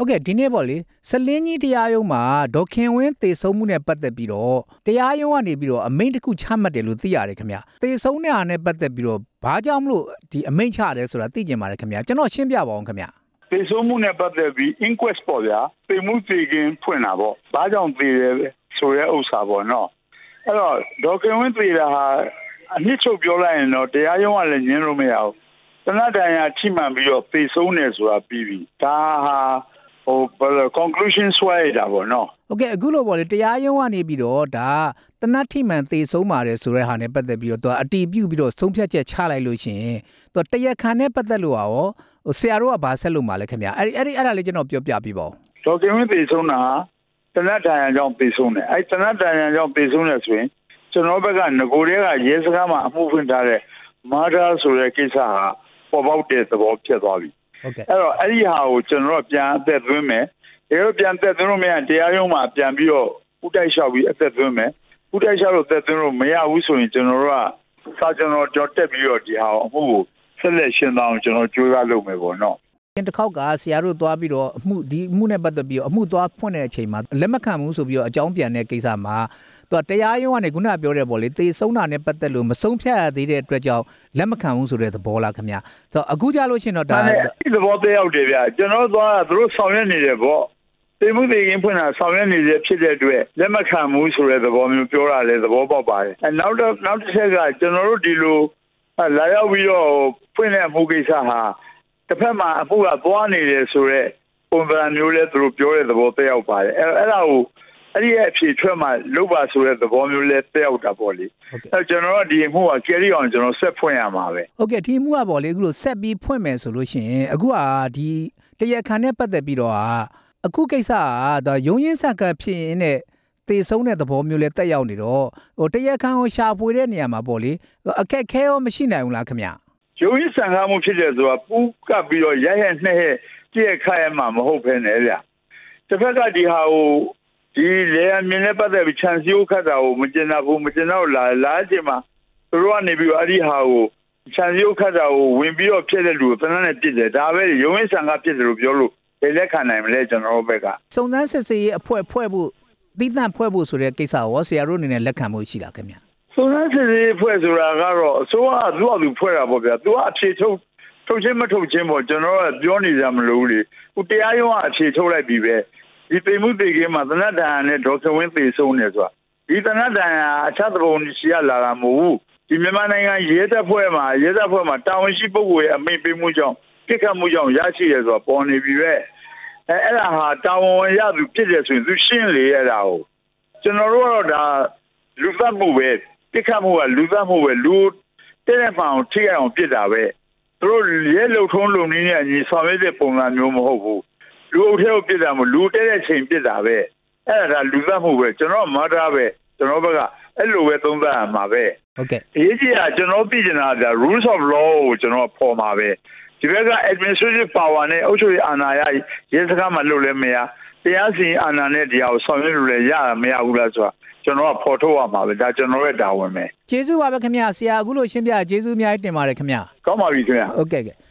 ဟုတ်ကဲ့ဒီနေ့ပေါ့လေစလင်းကြီးတရားရုံးမှာဒေါခင်ဝင်းတေဆုံးမှုနဲ့ပတ်သက်ပြီးတော့တရားရုံးကနေပြီးတော့အမိန့်တစ်ခုချမှတ်တယ်လို့သိရတယ်ခင်ဗျတေဆုံးတဲ့အားနဲ့ပတ်သက်ပြီးတော့ဘာကြောင့်မလို့ဒီအမိန့်ချတယ်ဆိုတာသိကျင်ပါတယ်ခင်ဗျကျွန်တော်ရှင်းပြပါအောင်ခင်ဗျတေဆုံးမှုနဲ့ပတ်သက်ပြီး inquest ပေါ့ဗျာတေမှုတေကင်းဖွင့်တာပေါ့ဘာကြောင့်တေတယ်ဆိုရဲဥစ္စာပေါ့နော်အဲ့တော့ဒေါခင်ဝင်းတေတာဟာအနှစ်ချုပ်ပြောလိုက်ရင်တော့တရားရုံးကလည်းညင်းလို့မရဘူးတနတ်တန်ရာထိမှန်ပြီးတော့တေဆုံးတယ်ဆိုတာပြီးပြီဒါဟာconclusion ဆွဲရတာပေါ့နော်โอเคအခုလိုပေါ့လေတရားရုံးကနေပြီးတော့ဒါတနတ်ထိမှန်သေဆုံးပါတယ်ဆိုတဲ့ဟာနဲ့ပတ်သက်ပြီးတော့သူအတီးပြုတ်ပြီးတော့ဆုံးဖြတ်ချက်ချလိုက်လို့ရှိရင်သူတရားခံနဲ့ပတ်သက်လို့ရောဆရာတို့ကဘာဆက်လုပ်မှာလဲခင်ဗျာအဲ့ဒါလေးကျွန်တော်ပြောပြပြပါဦးဒေါခင်ဝင်းသေဆုံးတာတနတ်တန်ရာကြောင့်သေဆုံးတယ်အဲ့တနတ်တန်ရာကြောင့်သေဆုံးတယ်ဆိုရင်ကျွန်တော်ဘက်ကငကိုတွေကရဲစခန်းမှာအမှုဖွင့်ထားတဲ့မာဒါဆိုတဲ့ကိစ္စဟာပေါ်ပေါက်တဲ့သဘောဖြစ်သွားပြီဟုတ်ကဲ့အဲ့တော့အဲ့ဒီဟာကိုကျွန်တော်ပြန်အသက်သွင်းမယ်ဒါတော့ပြန်သက်သွင်းလို့မရတရားရုံးမှာပြန်ပြီးတော့ဥတိုက်လျှောက်ပြီးအသက်သွင်းမယ်ဥတိုက်လျှောက်လို့သက်သွင်းလို့မရဘူးဆိုရင်ကျွန်တော်တို့ကစာကျွန်တော်ကြော်တက်ပြီးတော့ဒီဟာအမှုကိုဆက်လက်ရှင်းသွားအောင်ကျွန်တော်ကြိုးစားလုပ်မယ်ပေါ့နော်တစ်ခေါက်ကဆရာတို့သွားပြီးတော့အမှုနဲ့ပတ်သက်ပြီးတော့အမှုသွားဖွင့်တဲ့အချိန်မှာလက်မခံဘူးဆိုပြီးတော့အကြောင်းပြန်တဲ့ကိစ္စမှာသူတရားရုံးကနေခုနပြောတဲ့ပေါ့လေသေဆုံးတာနဲ့ပတ်သက်လို့မဆုံးဖြတ်ရသေးတဲ့အတွက်ကြောင့်လက်မခံဘူးဆိုတဲ့သဘောလားခင်ဗျာဆိုတော့အခုကြလို့ရှိရင်တော့ဒါဒီသဘောတရားရောက်တယ်ဗျာကျွန်တော်သွားသူတို့ဆောင်ရွက်နေတယ်ပေါ့တေမှုတေကင်းဖွင့်တာဆောင်ရွက်နေတဲ့ဖြစ်တဲ့အတွက်လက်မခံဘူးဆိုတဲ့သဘောမျိုးပြောတာလေသဘောပေါက်ပါတယ်နောက်တစ်ချက်ကကျွန်တော်တို့ဒီလိုလာရောက်ပြီးတော့ဖွင့်တဲ့အမှုကိစ္စဟာတစ်ဖက်မှာအမှုကသွားနေတယ်ဆိုတော့ပုံစံမျိုးလဲသူတို့ပြောတဲ့သဘောတရားရောက်ပါတယ်အဲ့ဒါကိုအဲ့ဒီရဲ့အဖြစ်ထွက်မှလုတ်ပါဆိုတဲ့သဘောမျိုးလဲတက်ရောက်တာပေါ့လေအဲ့ကျွန်တော်တို့ဒီအမှုက carry on ကျွန်တော်ဆက်ဖွင့်ရမှာပဲဟုတ်ကဲ့ဒီအမှုကပေါ့လေအခုလို့ဆက်ပြီးဖွင့်မယ်ဆိုလို့ရှိရင်အခုကဒီတရားခံနဲ့ပတ်သက်ပြီးတော့အခုကိစ္စကဒါရုံးရင်းဆန်ကန်ဖြစ်ရင်နဲ့တေဆုံးတဲ့သဘောမျိုးလဲတက်ရောက်နေတော့တရားခံကိုရှာဖွေတဲ့နေရာမှာပေါ့လေအခက်ခဲရောမရှိနိုင်ဘူးလားခင်ဗျရုံးရင်းဆန်ကန်မှုဖြစ်တယ်ဆိုတာပူးကပ်ပြီးတော့ရရနှဲ့ဟဲ့ကြည့်ခါရမှာမဟုတ်ဘဲနဲ့ဗျတစ်ဖက်ကဒီဟာကိုဒီလေအမြင်နဲ့ပတ်သက်ပြီးခြံစည်းဥခတ်တာကိုမကျင်တာဘူးမကျင်တော့လာအချိန်မှာသူတို့ကနေပြီးတော့အဲ့ဒီဟာကိုခြံစည်းဥခတ်တာကိုဝင်ပြီးတော့ဖြစ်တဲ့လူကိုသနနဲ့ပြစ်တယ်ဒါပဲရုံးရင်းဆန်ကပြစ်တယ်လို့ပြောလို့လက်ခံနိုင်မလဲကျွန်တော်တို့ဘက်ကစုံစမ်းစစ်ဆေးရေးအဖွဲ့ဖွဲ့ဖို့သီးသန့်ဖွဲ့ဖို့ဆိုတဲ့ကိစ္စရောဆရာတို့အနေနဲ့လက်ခံမှုရှိလားခင်ဗျစုံစမ်းစစ်ဆေးရေးအဖွဲ့ဆိုတာကတော့အစိုးရကသူ့အတူဖွဲ့တာပေါ့ဗျာသူကအဖြေထုတ်ချင်းမထုတ်ချင်းပေါ့ကျွန်တော်ကပြောနေကြမလို့လေဟိုတရားရုံးကအဖြေထုတ်လိုက်ပြီပဲဒီပေမှုတေကင်းမှာသနတ်တန်နဲ့ဒေါခင်ဝင်းသေဆုံးနေဆိုတာဒီသနတ်တန်အခြားသဘုံရှိရလာတာမဟုတ်ဘူးဒီမြန်မာနိုင်ငံရဲတပ်ဖွဲ့မှာတာဝန်ရှိပုဂ္ဂိုလ်ရဲ့အမိန့်ပေးမှုကြောင့်ပြစ်ခတ်မှုကြောင့်ရရှိရဆိုတာပေါ်နေပြီပဲအဲ့ဒါဟာတာဝန်ရသူဖြစ်တယ်ဆိုရင်သူရှင်းလေရတာကိုကျွန်တော်တို့ကတော့ဒါလူသတ်မှုပဲပြစ်ခတ်မှုကလူသတ်မှုပဲလူတဲ့ဖောင်ထိအောင်ပြစ်တာပဲသူတို့ရဲလုံထုံးလုံနည်းနဲ့ညီဆောင်ရွက်တဲ့ပုံစံမျိုးမဟုတ်ဘူးလူအုပ်ထဲကိုပြစ်တာမလူတဲ့ချိန်ပြစ်တာပဲအဲ့ဒါလူသတ်မှုပဲကျွန်တော်မာတာပဲကျွန်တော်ဘက်ကအဲ့လိုပဲသုံးသပ်ရမှာပဲဟုတ်ကဲ့အရေးကြီးတာကျွန်တော်သိချင်တာက rules of law ကိုကျွန်တော်ဖော်မှာပဲဒီဘက်က administrative power နဲ့အုပ်ချုပ်ရေးအာဏာရရဲစခန်းမှာလုပ်လဲမရတရားစီရင်အာဏာနဲ့တရားကိုဆောင်ရွက်လို့လည်းရမရဘူးလားဆိုတာကျွန်တော်ကဖော်ထုတ်ရမှာပဲဒါကျွန်တော်ရဲ့တာဝန်ပဲကျေးဇူးပါပဲခင်ဗျာဆရာအခုလိုရှင်းပြကျေးဇူးအများကြီးတင်ပါတယ်ခင်ဗျာကောင်းပါပြီခင်ဗျာဟုတ်ကဲ့